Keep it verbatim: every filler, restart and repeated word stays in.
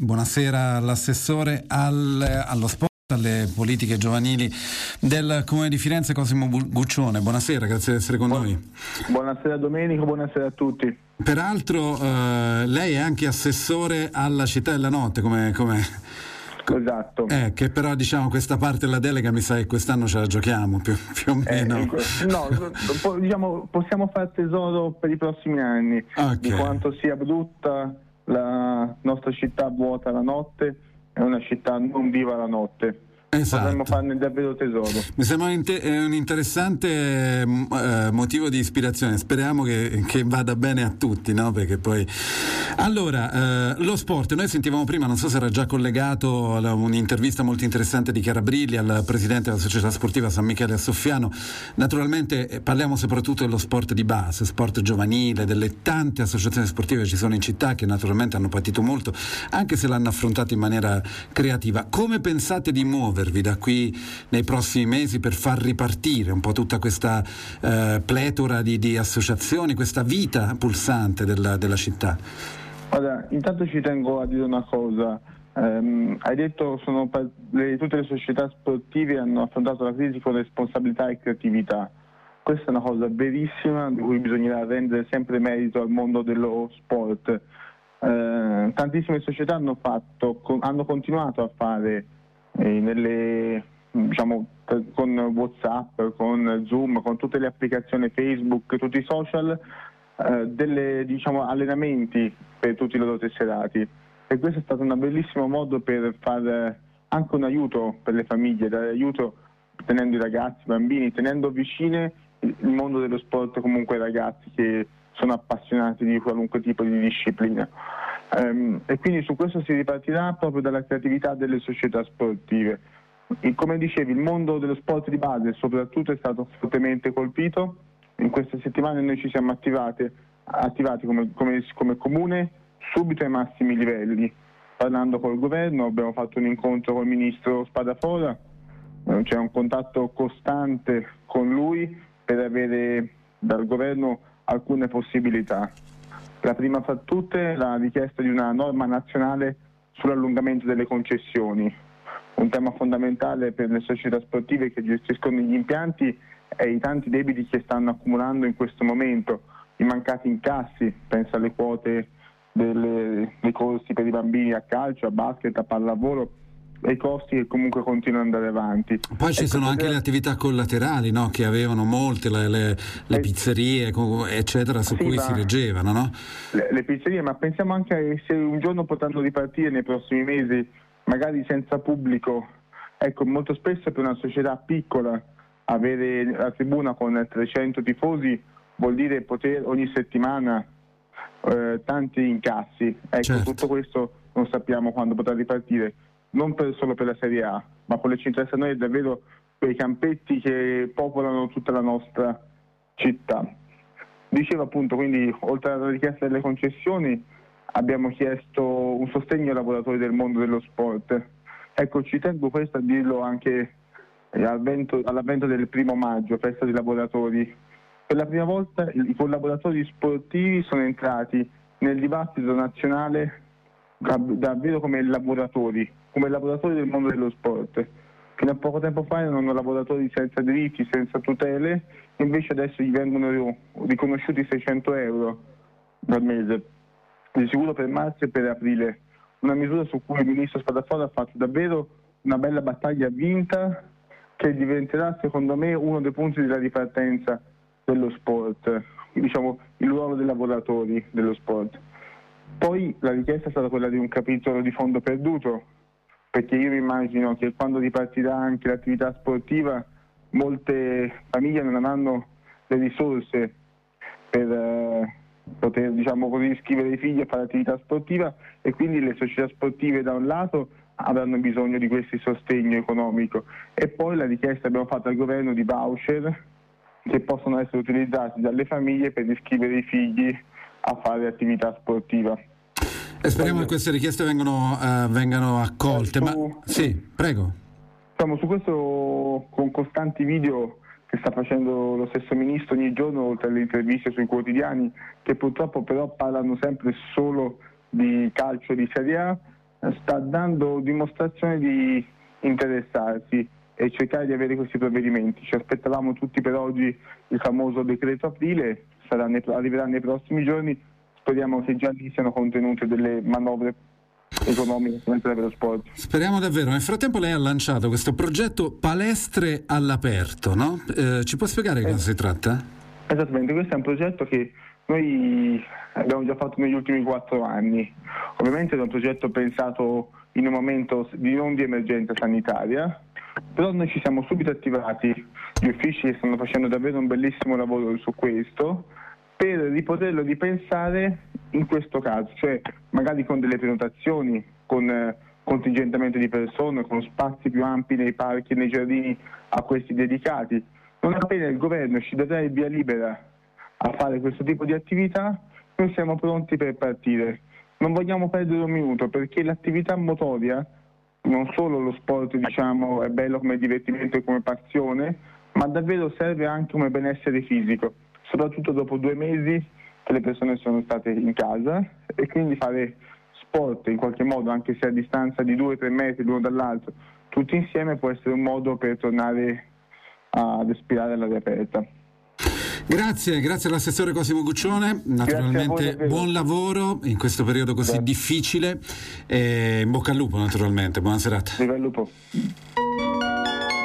Buonasera all'assessore al, allo sport, alle politiche giovanili del Comune di Firenze, Cosimo Guccione. Buonasera, grazie di essere con Buon, noi. Buonasera Domenico, buonasera a tutti. Peraltro eh, lei è anche assessore alla città della notte, come... come... Esatto. Eh, che però diciamo questa parte della delega mi sa che quest'anno ce la giochiamo più, più o meno. Eh, no, po- diciamo possiamo fare tesoro per i prossimi anni, okay, di quanto sia brutta la nostra città vuota la notte, è una città non viva la notte. Esatto. Potremmo farne davvero tesoro. Mi sembra un, inter- un interessante eh, motivo di ispirazione. Speriamo che, che vada bene a tutti, no? Perché poi allora eh, lo sport, noi sentivamo prima, non so se era già collegato a un'intervista molto interessante di Chiara Brilli al presidente della società sportiva San Michele a Soffiano. Naturalmente eh, parliamo soprattutto dello sport di base, sport giovanile, delle tante associazioni sportive che ci sono in città, che naturalmente hanno patito molto, anche se l'hanno affrontato in maniera creativa. Come pensate di muovere da qui nei prossimi mesi per far ripartire un po' tutta questa eh, pletora di, di associazioni, questa vita pulsante della, della città? Guarda, intanto ci tengo a dire una cosa. Um, hai detto sono le, tutte le società sportive hanno affrontato la crisi con responsabilità e creatività. Questa è una cosa verissima di cui bisognerà rendere sempre merito al mondo dello sport. Uh, tantissime società hanno fatto, con, hanno continuato a fare Eh, nelle, diciamo, con WhatsApp, con Zoom, con tutte le applicazioni Facebook, tutti i social, eh, delle, diciamo, allenamenti per tutti i loro tesserati, e questo è stato un bellissimo modo per fare anche un aiuto per le famiglie, dare aiuto tenendo i ragazzi, i bambini, tenendo vicine il mondo dello sport comunque ai ragazzi che sono appassionati di qualunque tipo di disciplina. Um, e quindi su questo si ripartirà proprio dalla creatività delle società sportive. E come dicevi, il mondo dello sport di base soprattutto è stato fortemente colpito. In queste settimane noi ci siamo attivati, attivati come, come, come comune subito ai massimi livelli, parlando col governo. Abbiamo fatto un incontro col ministro Spadafora, c'è un contatto costante con lui per avere dal governo alcune possibilità. La prima fra tutte la richiesta di una norma nazionale sull'allungamento delle concessioni, un tema fondamentale per le società sportive che gestiscono gli impianti e i tanti debiti che stanno accumulando in questo momento, i mancati incassi, penso alle quote delle, dei corsi per i bambini a calcio, a basket, a pallavolo, e i costi che comunque continuano ad andare avanti. Poi ci ecco, sono anche le attività collaterali, no? Che avevano molte, le, le, le pizzerie eccetera, su sì, cui si reggevano, no? Le, le pizzerie, ma pensiamo anche a se un giorno potranno ripartire nei prossimi mesi, magari senza pubblico. Ecco, molto spesso per una società piccola avere la tribuna con trecento tifosi vuol dire poter ogni settimana eh, tanti incassi. Ecco, certo. Tutto questo non sappiamo quando potrà ripartire, non per, solo per la Serie A, ma quello che ci interessa a noi è davvero quei campetti che popolano tutta la nostra città. Dicevo appunto, quindi oltre alla richiesta delle concessioni abbiamo chiesto un sostegno ai lavoratori del mondo dello sport. Ecco, ci tengo questo a dirlo anche all'avvento, all'avvento del primo maggio, festa dei lavoratori. Per la prima volta i collaboratori sportivi sono entrati nel dibattito nazionale davvero come lavoratori, come lavoratori del mondo dello sport. Fino a poco tempo fa erano lavoratori senza diritti, senza tutele, invece adesso gli vengono riconosciuti seicento euro al mese, di sicuro per marzo e per aprile. Una misura su cui il ministro Spadafora ha fatto davvero una bella battaglia vinta, che diventerà secondo me uno dei punti della ripartenza dello sport, diciamo il ruolo dei lavoratori dello sport. Poi la richiesta è stata quella di un capitolo di fondo perduto, perché io mi immagino che quando ripartirà anche l'attività sportiva molte famiglie non avranno le risorse per eh, poter, diciamo così, iscrivere i figli a fare attività sportiva, e quindi le società sportive da un lato avranno bisogno di questo sostegno economico, e poi la richiesta abbiamo fatto al governo di voucher che possono essere utilizzati dalle famiglie per iscrivere i figli a fare attività sportiva. E speriamo che queste richieste vengano, uh, vengano accolte. Su, ma sì, prego. Siamo su questo con costanti video che sta facendo lo stesso ministro ogni giorno, oltre alle interviste sui quotidiani, che purtroppo però parlano sempre solo di calcio di Serie A. sta dando dimostrazione di interessarsi e cercare di avere questi provvedimenti. Ci aspettavamo tutti per oggi il famoso decreto aprile, sarà nei, arriverà nei prossimi giorni, speriamo che già lì siano contenute delle manovre economiche per lo sport. Speriamo davvero. Nel frattempo lei ha lanciato questo progetto Palestre all'aperto, no? Eh, ci può spiegare di cosa eh, si tratta? Esattamente, questo è un progetto che noi abbiamo già fatto negli ultimi quattro anni. Ovviamente è un progetto pensato in un momento di non di emergenza sanitaria, però noi ci siamo subito attivati, gli uffici stanno facendo davvero un bellissimo lavoro su questo, per ripoterlo ripensare in questo caso, cioè magari con delle prenotazioni, con eh, contingentamento di persone, con spazi più ampi nei parchi e nei giardini a questi dedicati. Non appena il governo ci darà il via libera a fare questo tipo di attività, noi siamo pronti per partire. Non vogliamo perdere un minuto, perché l'attività motoria, non solo lo sport, diciamo, è bello come divertimento e come passione, ma davvero serve anche come benessere fisico, soprattutto dopo due mesi che le persone sono state in casa, e quindi fare sport in qualche modo, anche se a distanza di due o tre metri l'uno dall'altro, tutti insieme, può essere un modo per tornare a respirare all'aria aperta. Grazie, grazie all'assessore Cosimo Guccione, naturalmente voi, buon lavoro in questo periodo così grazie. difficile e in bocca al lupo naturalmente, buona serata. Viva il lupo.